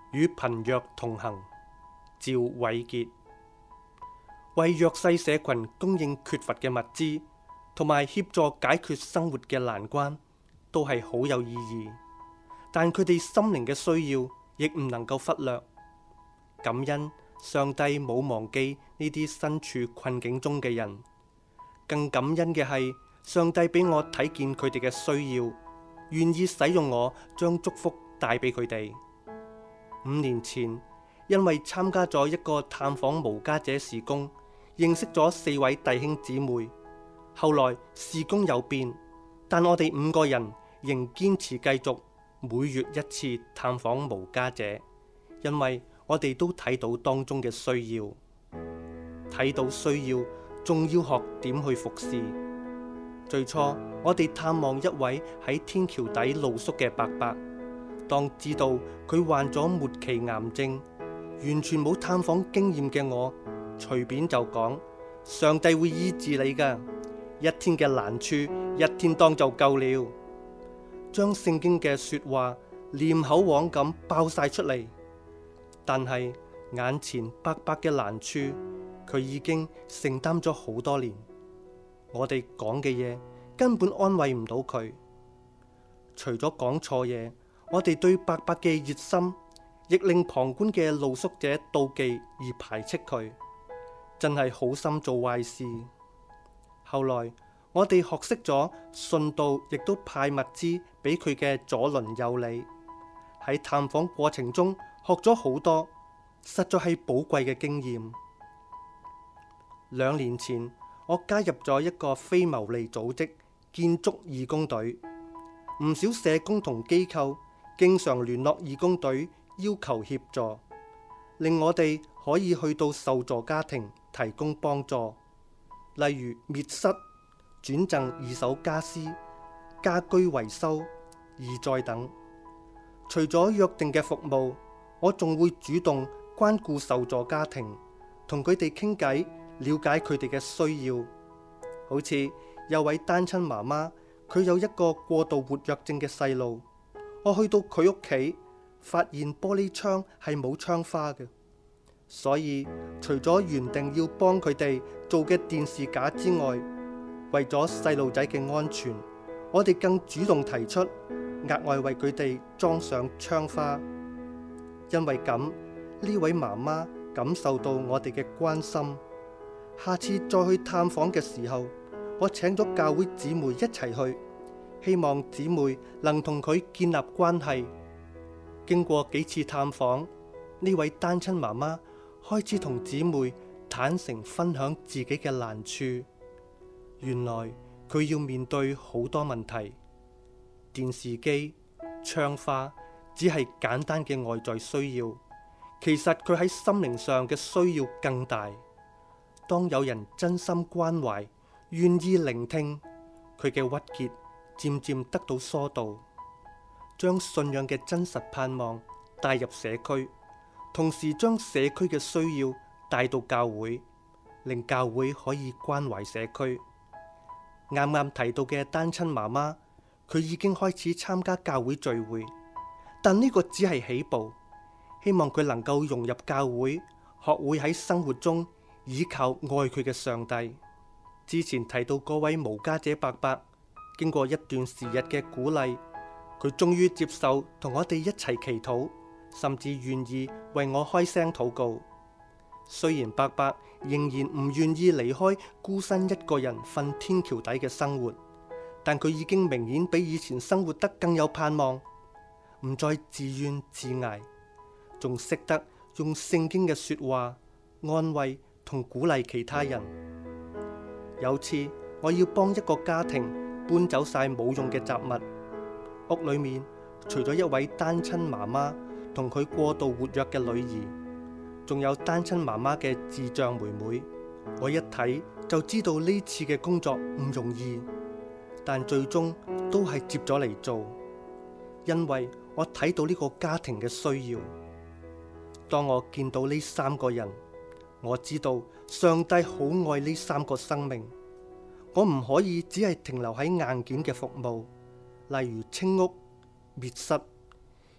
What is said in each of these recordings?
與貧弱同行。趙偉傑。為弱勢社群供應缺乏嘅物資，同埋協助解決生活嘅難關，都係好有意義。但佢哋心靈嘅需要，亦唔能夠忽略。感恩上帝冇忘記呢啲身處困境中嘅人，更感恩嘅係上帝俾我睇見佢哋嘅需要，願意使用我將祝福帶俾佢哋。5年前，因為參加咗一個探訪無家者事工，認識咗4位弟兄姊妹。後來事工有變，但我哋5個人仍堅持繼續每月1次探訪無家者，因為我哋都睇到當中嘅需要，睇到需要，仲要學點去服侍。最初我哋探望一位喺天橋底露宿嘅伯伯，當知道佢患咗末期癌症，完全冇探訪經驗嘅我，隨便就講：上帝會醫治你㗎，一天嘅難處一天當就夠了。將聖經嘅說話念口簧咁爆晒出嚟。但係眼前伯伯嘅難處，佢已經承擔咗好多年。我哋講嘅嘢根本安慰唔到佢。除咗講錯嘢，我哋對伯伯嘅熱心，亦令旁觀嘅露宿者妒忌而排斥佢，真係好心做壞事。後來我哋學識咗順道，亦都派物資俾佢嘅左鄰右里。喺探訪過程中學咗好多，實在係寶貴嘅經驗。2年前，我加入咗一個非牟利組織建築義工隊，唔少社工同機構經常聯絡義工隊要求協助，令我哋可以去到受助家庭提供幫助，例如滅失、轉贈二手家私、家居維修、義載等。除咗約定嘅服務，我仲會主動關顧受助家庭，同佢哋傾偈，了解佢哋嘅需要。好似有位單親媽媽，佢有一個過度活躍症嘅細路，我去到佢屋企，發現玻璃窗係冇窗花嘅，所以除咗原定要幫佢哋做嘅電視架之外，為咗細路仔嘅安全，我哋更主動提出額外為佢哋裝上窗花。因為咁，呢位媽媽感受到我哋嘅關心。下次再去探訪嘅時候，我請咗教會姊妹一齊去，希望姊妹能同佢建立關係。經過幾次探訪，呢位單親媽媽開始同姊妹坦誠分享自己嘅難處。原來佢要面對好多問題，電視機、窗花只係簡單嘅外在需要，其實佢喺心靈上嘅需要更大。當有人真心關懷，願意聆聽，佢嘅鬱結漸漸得到疏導，將信仰嘅真實盼望帶入社區，同時將社區嘅需要帶到教會，令教會可以關懷社區。啱啱提到嘅單親媽媽，佢已經開始參加教會聚會，但呢個只係起步，希望佢能夠融入教會，學會喺生活中依靠愛佢嘅上帝。之前提到嗰位無家者伯伯，經過一段時日嘅鼓勵，佢終於接受同我哋一齊祈禱，甚至願意為我開聲禱告。雖然伯伯仍然唔願意離開孤身一個人瞓天橋底嘅生活，但佢已經明顯比以前生活得更有盼望，唔再自怨自艾，仲識得用聖經嘅說話安慰同鼓勵其他人。有次我要幫一個家庭搬走晒冇用嘅雜物，屋裏面除咗一位單親媽媽同佢過度活躍嘅女兒，仲有單親媽媽嘅智障妹妹。我一睇就知道呢次嘅工作唔容易，但最終都係接咗嚟做，因為我睇到呢個家庭嘅需要。當我見到呢3個人，我知道上帝好愛呢3個生命。我唔可以只係停留喺硬件嘅服務，例如清屋、滅失，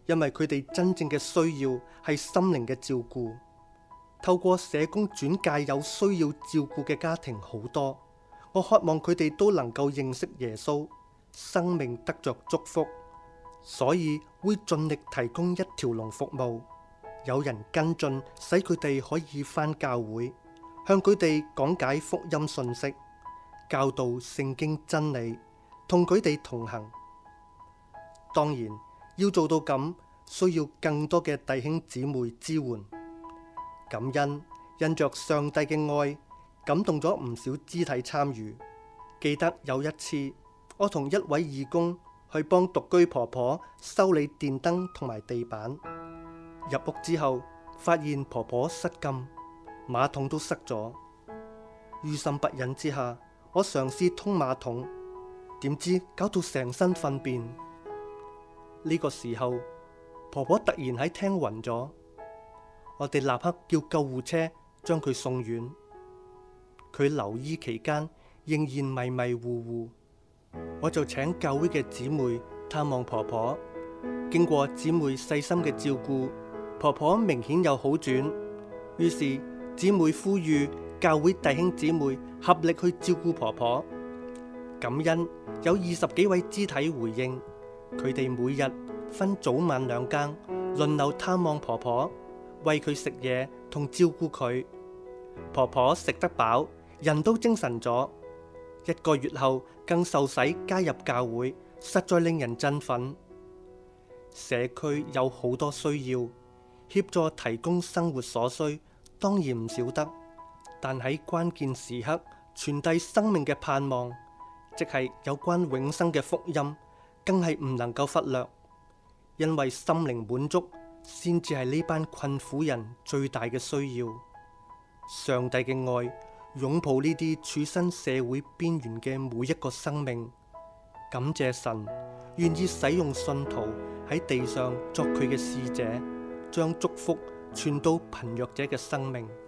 因為佢哋真正嘅需要係心靈嘅照顧。透過社工轉介有需要照顧嘅家庭好多，我渴望佢哋都能夠認識耶穌，生命得着祝福，所以會盡力提供一條龍服務，有人跟進，使佢哋可以返教會，向佢哋講解福音信息，教導聖經真理，同佢哋同行。當然要做到咁，需要更多嘅弟兄姊妹支援。感恩因着上帝嘅愛，感動咗唔少肢體參與。記得有一次，我同一位義工去幫獨居婆婆修理電燈同埋地板。入屋之後，發現婆婆失禁，馬桶都塞咗。於心不忍之下，我嘗試通馬桶，點知搞到成身糞便。呢個時候，婆婆突然喺廳暈咗。我哋立刻叫救護車將佢送院。佢留醫期間仍然迷迷糊糊，我就請教會嘅姊妹探望婆婆。經過姊妹細心嘅照顧，婆婆明顯有好轉。於是姊妹呼籲教會弟兄姊妹合力去照顧婆婆。感恩有20幾位肢體回應，佢哋每日分早晚2更輪流探望婆婆，餵佢食嘢同照顧佢。婆婆食得飽，人都精神咗。1個月後更受洗加入教會，實在令人振奮。社區有好多需要，協助提供生活所需，當然唔少得。但喺關鍵時刻傳遞生命嘅盼望，即係有關永生嘅福音，更係唔能夠忽略。因為心靈滿足先至係呢班困苦人最大嘅需要。上帝嘅愛擁抱呢啲處身社會邊緣嘅每一個生命。感謝神願意使用信徒喺地上作佢嘅使者，將祝福傳到貧弱者嘅生命。